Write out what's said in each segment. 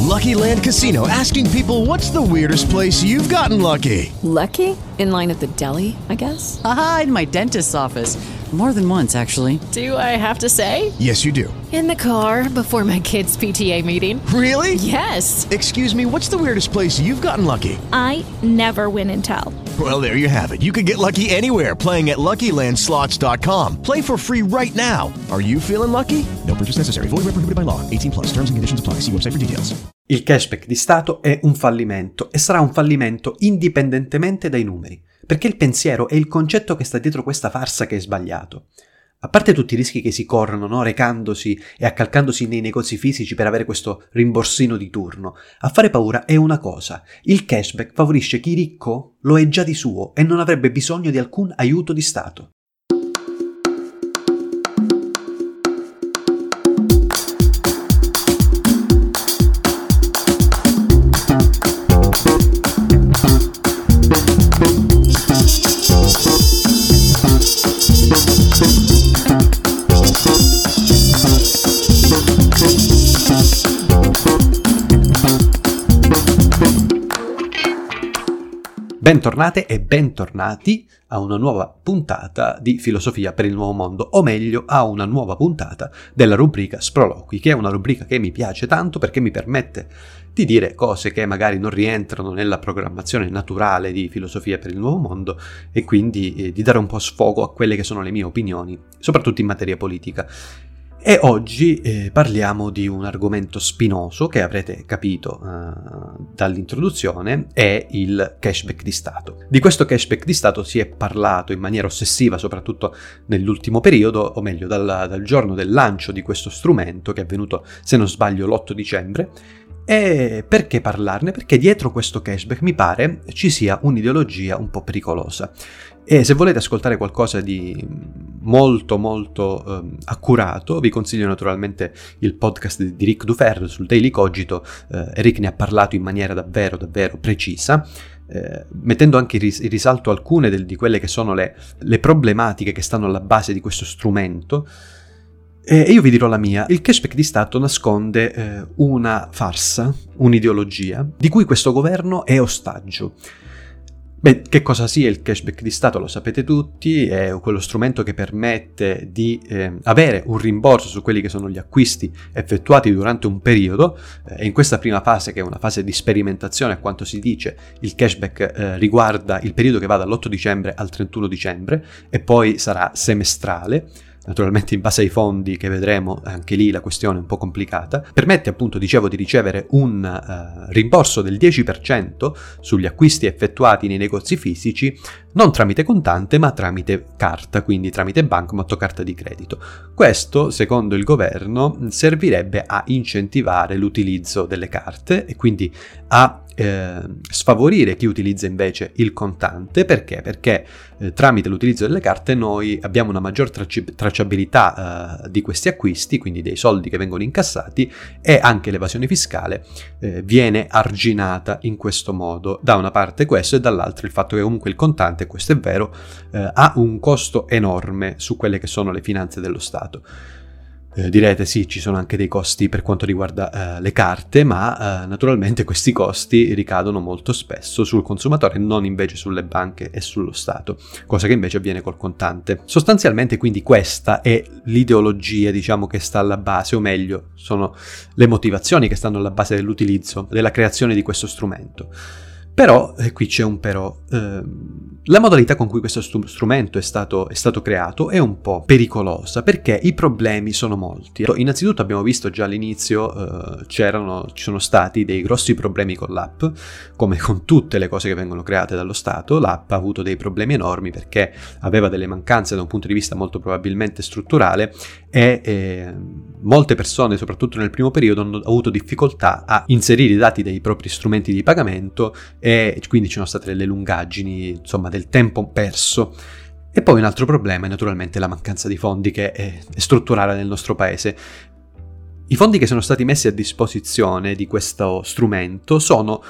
Lucky Land Casino, asking people, what's the weirdest place you've gotten lucky? Lucky? In line at the deli, I guess? Aha, in my dentist's office. More than once, actually. Do I have to say? Yes, you do. In the car before my kids' PTA meeting. Really? Yes. Excuse me, what's the weirdest place you've gotten lucky? I never win and tell. Well, there you have it. You can get lucky anywhere, playing at LuckyLandSlots.com. Play for free right now. Are you feeling lucky? No purchase necessary. Void where prohibited by law. 18+. Terms and conditions apply. See website for details. Il cashback di Stato è un fallimento e sarà un fallimento indipendentemente dai numeri, perché il pensiero è il concetto che sta dietro questa farsa che è sbagliato. A parte tutti i rischi che si corrono, no? Recandosi e accalcandosi nei negozi fisici per avere questo rimborsino di turno, a fare paura è una cosa: il cashback favorisce chi ricco lo è già di suo e non avrebbe bisogno di alcun aiuto di Stato. Bentornate e bentornati a una nuova puntata di Filosofia per il Nuovo Mondo, o meglio a una nuova puntata della rubrica Sproloqui, che è una rubrica che mi piace tanto perché mi permette di dire cose che magari non rientrano nella programmazione naturale di Filosofia per il Nuovo Mondo e quindi di dare un po' sfogo a quelle che sono le mie opinioni, soprattutto in materia politica. E oggi parliamo di un argomento spinoso che avrete capito dall'introduzione, è il cashback di Stato. Di questo cashback di Stato si è parlato in maniera ossessiva soprattutto nell'ultimo periodo, o meglio dal giorno del lancio di questo strumento, che è avvenuto, se non sbaglio, l'8 dicembre. E perché parlarne? Perché dietro questo cashback mi pare ci sia un'ideologia un po' pericolosa. E se volete ascoltare qualcosa di molto accurato, vi consiglio naturalmente il podcast di Ric Dufer sul Daily Cogito. Ric ne ha parlato in maniera davvero precisa, mettendo anche in risalto alcune di quelle che sono le problematiche che stanno alla base di questo strumento. E io vi dirò la mia. Il cashback di Stato nasconde una farsa, un'ideologia, di cui questo governo è ostaggio. Beh, che cosa sia il cashback di Stato lo sapete tutti, è quello strumento che permette di avere un rimborso su quelli che sono gli acquisti effettuati durante un periodo, e in questa prima fase, che è una fase di sperimentazione a quanto si dice, il cashback riguarda il periodo che va dall'8 dicembre al 31 dicembre e poi sarà semestrale. Naturalmente in base ai fondi che vedremo, anche lì la questione è un po' complicata. Permette appunto, dicevo, di ricevere un rimborso del 10% sugli acquisti effettuati nei negozi fisici, non tramite contante ma tramite carta, quindi tramite bancomat o carta di credito. Questo, secondo il governo, servirebbe a incentivare l'utilizzo delle carte e quindi a sfavorire chi utilizza invece il contante. Perché? Perché tramite l'utilizzo delle carte noi abbiamo una maggior tracciabilità di questi acquisti, quindi dei soldi che vengono incassati, e anche l'evasione fiscale viene arginata in questo modo. Da una parte questo, e dall'altra il fatto che comunque il contante, questo è vero, ha un costo enorme su quelle che sono le finanze dello Stato. Direte sì, ci sono anche dei costi per quanto riguarda le carte, ma naturalmente questi costi ricadono molto spesso sul consumatore, non invece sulle banche e sullo Stato, cosa che invece avviene col contante. Sostanzialmente quindi questa è l'ideologia, diciamo, che sta alla base, o meglio sono le motivazioni che stanno alla base dell'utilizzo, della creazione di questo strumento. Però, e qui c'è un però, la modalità con cui questo strumento è stato creato è un po' pericolosa, perché i problemi sono molti. Innanzitutto abbiamo visto già all'inizio, ci sono stati dei grossi problemi con l'app, come con tutte le cose che vengono create dallo Stato. L'app ha avuto dei problemi enormi perché aveva delle mancanze da un punto di vista molto probabilmente strutturale, e molte persone, soprattutto nel primo periodo, hanno avuto difficoltà a inserire i dati dei propri strumenti di pagamento, e quindi ci sono state delle lungaggini, insomma del tempo perso. E poi un altro problema è naturalmente la mancanza di fondi, che è strutturale nel nostro paese. I fondi che sono stati messi a disposizione di questo strumento sono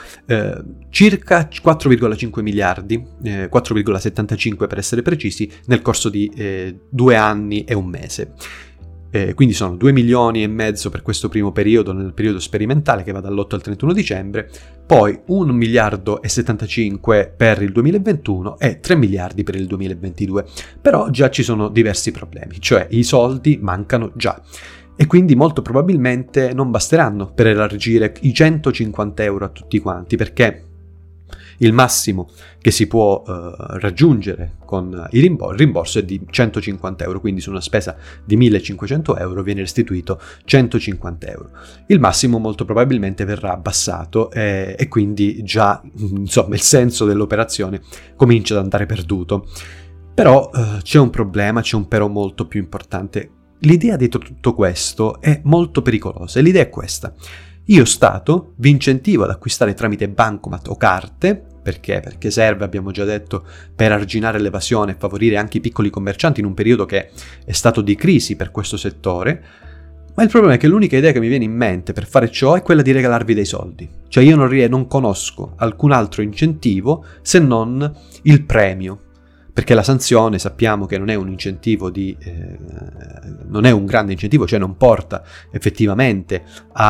circa 4,5 miliardi, 4,75 per essere precisi, nel corso di 2 anni e un mese. quindi sono 2 milioni e mezzo per questo primo periodo, nel periodo sperimentale che va dall'8 al 31 dicembre, poi 1 miliardo e 75 per il 2021 e 3 miliardi per il 2022. Però già ci sono diversi problemi, cioè i soldi mancano già. E quindi molto probabilmente non basteranno per elargire i 150 euro a tutti quanti, perché il massimo che si può raggiungere con il rimborso è di 150 euro, quindi su una spesa di 1500 euro viene restituito 150 euro. Il massimo molto probabilmente verrà abbassato e quindi già insomma il senso dell'operazione comincia ad andare perduto. Però c'è un problema, c'è un però molto più importante. L'idea dietro tutto questo è molto pericolosa e l'idea è questa. Io Stato vi incentivo ad acquistare tramite bancomat o carte, perché serve, abbiamo già detto, per arginare l'evasione e favorire anche i piccoli commercianti in un periodo che è stato di crisi per questo settore, ma il problema è che l'unica idea che mi viene in mente per fare ciò è quella di regalarvi dei soldi. Cioè io non conosco alcun altro incentivo se non il premio, perché la sanzione sappiamo che non è un incentivo non è un grande incentivo, cioè non porta effettivamente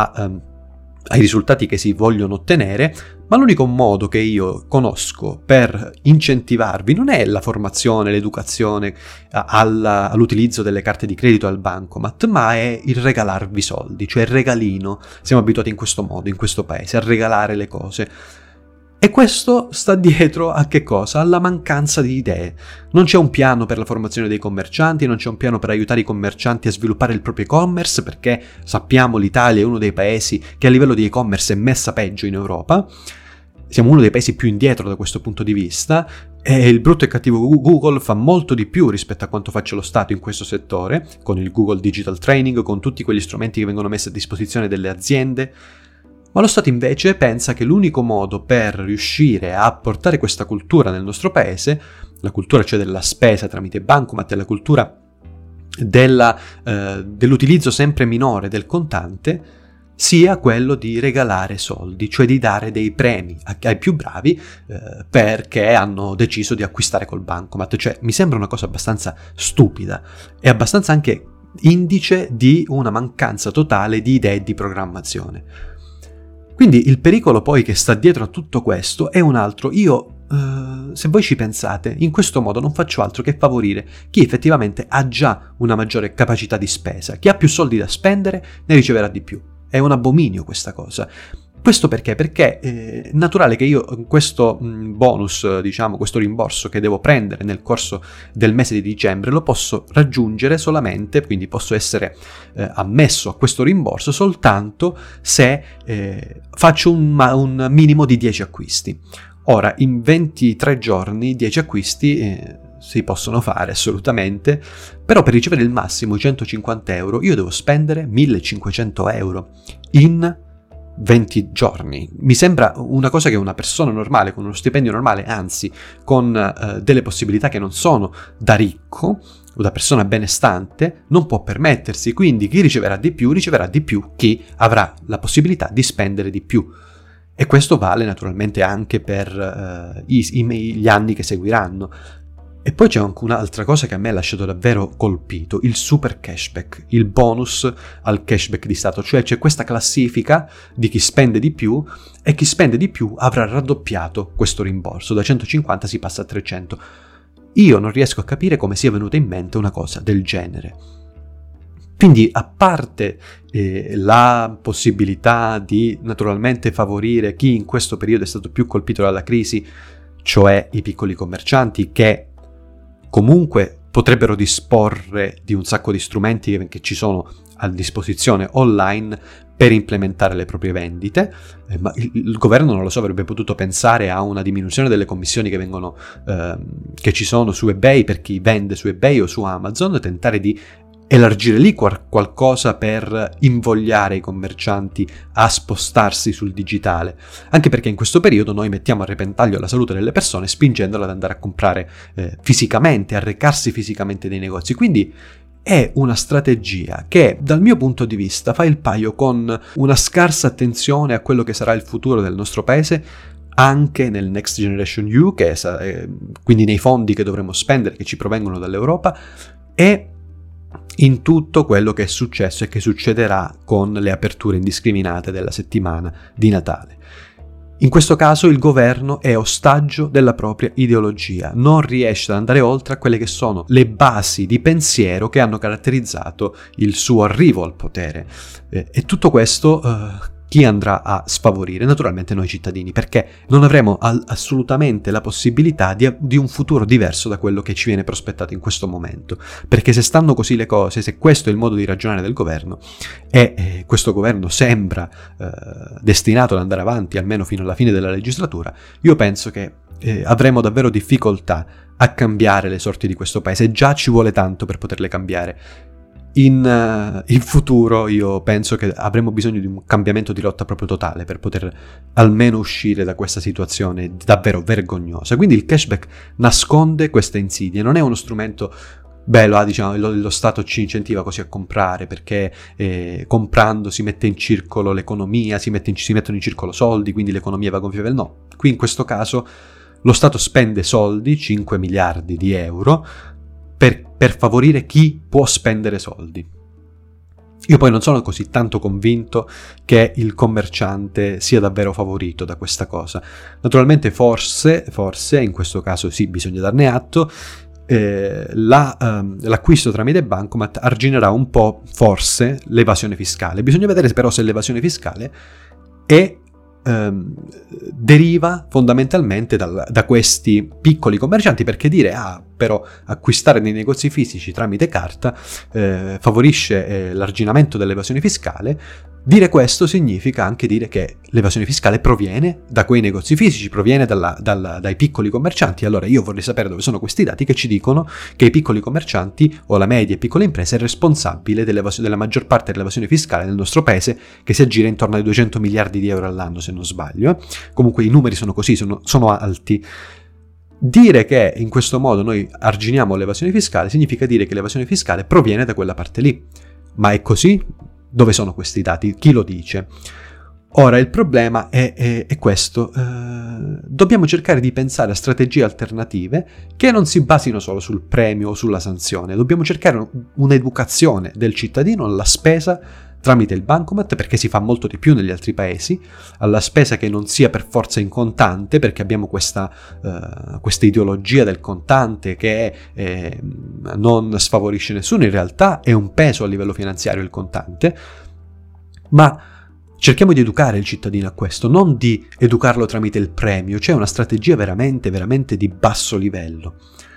ai risultati che si vogliono ottenere, ma l'unico modo che io conosco per incentivarvi non è la formazione, l'educazione all'utilizzo delle carte di credito al bancomat, ma è il regalarvi soldi, cioè il regalino. Siamo abituati in questo modo, in questo paese, a regalare le cose. E questo sta dietro a che cosa? Alla mancanza di idee. Non c'è un piano per la formazione dei commercianti, non c'è un piano per aiutare i commercianti a sviluppare il proprio e-commerce, perché sappiamo l'Italia è uno dei paesi che a livello di e-commerce è messa peggio in Europa. Siamo uno dei paesi più indietro da questo punto di vista e il brutto e cattivo Google fa molto di più rispetto a quanto faccia lo Stato in questo settore, con il Google Digital Training, con tutti quegli strumenti che vengono messi a disposizione delle aziende. Ma lo Stato invece pensa che l'unico modo per riuscire a portare questa cultura nel nostro paese, la cultura cioè della spesa tramite bancomat e la cultura dell'utilizzo sempre minore del contante, sia quello di regalare soldi, cioè di dare dei premi ai più bravi perché hanno deciso di acquistare col bancomat. Cioè mi sembra una cosa abbastanza stupida e abbastanza anche indice di una mancanza totale di idee e di programmazione. Quindi il pericolo poi che sta dietro a tutto questo è un altro. Io, se voi ci pensate, in questo modo non faccio altro che favorire chi effettivamente ha già una maggiore capacità di spesa. Chi ha più soldi da spendere ne riceverà di più. È un abominio questa cosa. Questo perché? Perché è naturale che io questo bonus, diciamo, questo rimborso che devo prendere nel corso del mese di dicembre lo posso raggiungere solamente, quindi posso essere ammesso a questo rimborso soltanto se faccio un minimo di 10 acquisti. Ora, in 23 giorni 10 acquisti si possono fare assolutamente, però per ricevere il massimo 150 euro io devo spendere 1500 euro in 20 giorni. Mi sembra una cosa che una persona normale, con uno stipendio normale, anzi con delle possibilità che non sono da ricco o da persona benestante, non può permettersi. Quindi chi riceverà di più chi avrà la possibilità di spendere di più. E questo vale naturalmente anche per gli anni che seguiranno. E poi c'è anche un'altra cosa che a me ha lasciato davvero colpito, il super cashback, il bonus al cashback di Stato, cioè c'è questa classifica di chi spende di più e chi spende di più avrà raddoppiato questo rimborso, da 150 si passa a 300. Io non riesco a capire come sia venuta in mente una cosa del genere. Quindi, a parte la possibilità di naturalmente favorire chi in questo periodo è stato più colpito dalla crisi, cioè i piccoli commercianti che comunque potrebbero disporre di un sacco di strumenti che ci sono a disposizione online per implementare le proprie vendite, ma il governo, non lo so, avrebbe potuto pensare a una diminuzione delle commissioni che ci sono su eBay per chi vende su eBay o su Amazon, tentare di elargire lì qualcosa per invogliare i commercianti a spostarsi sul digitale, anche perché in questo periodo noi mettiamo a repentaglio la salute delle persone spingendole ad andare a comprare fisicamente, a recarsi fisicamente nei negozi. Quindi è una strategia che dal mio punto di vista fa il paio con una scarsa attenzione a quello che sarà il futuro del nostro paese, anche nel Next Generation EU, quindi nei fondi che dovremo spendere, che ci provengono dall'Europa, e in tutto quello che è successo e che succederà con le aperture indiscriminate della settimana di Natale. In questo caso il governo è ostaggio della propria ideologia, non riesce ad andare oltre a quelle che sono le basi di pensiero che hanno caratterizzato il suo arrivo al potere. E tutto questo chi andrà a sfavorire? Naturalmente noi cittadini, perché non avremo assolutamente la possibilità di un futuro diverso da quello che ci viene prospettato in questo momento. Perché se stanno così le cose, se questo è il modo di ragionare del governo, e questo governo sembra destinato ad andare avanti almeno fino alla fine della legislatura, io penso che avremo davvero difficoltà a cambiare le sorti di questo paese. Già ci vuole tanto per poterle cambiare. In futuro io penso che avremo bisogno di un cambiamento di rotta proprio totale per poter almeno uscire da questa situazione davvero vergognosa. Quindi il cashback nasconde queste insidie, non è uno strumento bello, diciamo, lo Stato ci incentiva così a comprare perché comprando si mette in circolo l'economia, si mettono in circolo soldi, quindi l'economia va gonfia. No, qui in questo caso lo Stato spende soldi, 5 miliardi di euro, per favorire chi può spendere soldi. Io poi non sono così tanto convinto che il commerciante sia davvero favorito da questa cosa. Naturalmente forse, in questo caso sì, bisogna darne atto, l'acquisto tramite bancomat arginerà un po', forse, l'evasione fiscale. Bisogna vedere però se l'evasione fiscale deriva fondamentalmente da questi piccoli commercianti, perché dire però acquistare nei negozi fisici tramite carta favorisce l'arginamento dell'evasione fiscale. Dire questo significa anche dire che l'evasione fiscale proviene da quei negozi fisici, proviene dai piccoli commercianti. Allora io vorrei sapere dove sono questi dati che ci dicono che i piccoli commercianti o la media e piccola impresa è responsabile della maggior parte dell'evasione fiscale nel nostro paese, che si aggira intorno ai 200 miliardi di euro all'anno, se non sbaglio. Comunque i numeri sono così, sono alti. Dire che in questo modo noi arginiamo l'evasione fiscale significa dire che l'evasione fiscale proviene da quella parte lì. Ma è così? Dove sono questi dati? Chi lo dice? Ora, il problema è questo. Dobbiamo cercare di pensare a strategie alternative che non si basino solo sul premio o sulla sanzione. Dobbiamo cercare un'educazione del cittadino alla spesa tramite il bancomat, perché si fa molto di più negli altri paesi, alla spesa che non sia per forza in contante, perché abbiamo questa ideologia del contante che non sfavorisce nessuno. In realtà è un peso a livello finanziario il contante, ma cerchiamo di educare il cittadino a questo, non di educarlo tramite il premio. C'è una strategia veramente, veramente di basso livello.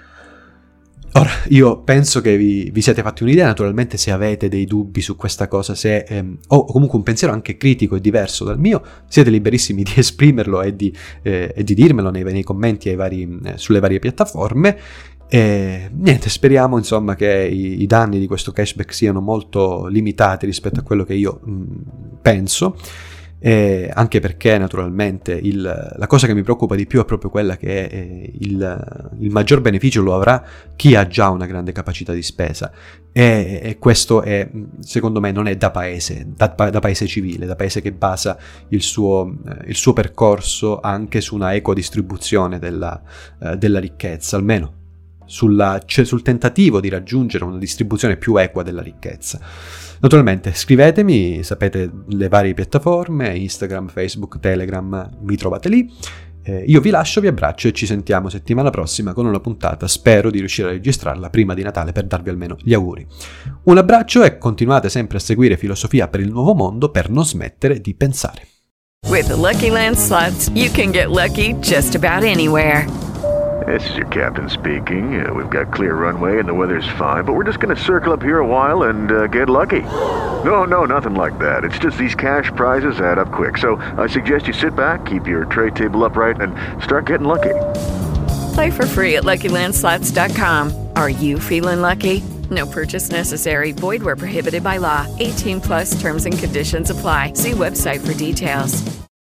Ora, io penso che vi siate fatti un'idea. Naturalmente, se avete dei dubbi su questa cosa, o comunque un pensiero anche critico e diverso dal mio, siete liberissimi di esprimerlo e di dirmelo nei commenti sulle varie piattaforme. Niente, speriamo insomma che i danni di questo cashback siano molto limitati rispetto a quello che io penso. Anche perché naturalmente la cosa che mi preoccupa di più è proprio quella che il maggior beneficio lo avrà chi ha già una grande capacità di spesa, e questo secondo me non è da paese civile, da paese che basa il suo percorso anche su una equa distribuzione della ricchezza, almeno sul tentativo di raggiungere una distribuzione più equa della ricchezza. Naturalmente scrivetemi, sapete le varie piattaforme, Instagram, Facebook, Telegram, mi trovate lì. Io vi lascio, vi abbraccio e ci sentiamo settimana prossima con una puntata. Spero di riuscire a registrarla prima di Natale per darvi almeno gli auguri. Un abbraccio e continuate sempre a seguire Filosofia per il Nuovo Mondo per non smettere di pensare. With the Lucky Land Slots, you can get lucky just about anywhere. This is your captain speaking. We've got clear runway and the weather's fine, but we're just going to circle up here a while and get lucky. No, nothing like that. It's just these cash prizes add up quick. So I suggest you sit back, keep your tray table upright, and start getting lucky. Play for free at LuckyLandSlots.com. Are you feeling lucky? No purchase necessary. Void where prohibited by law. 18+ terms and conditions apply. See website for details.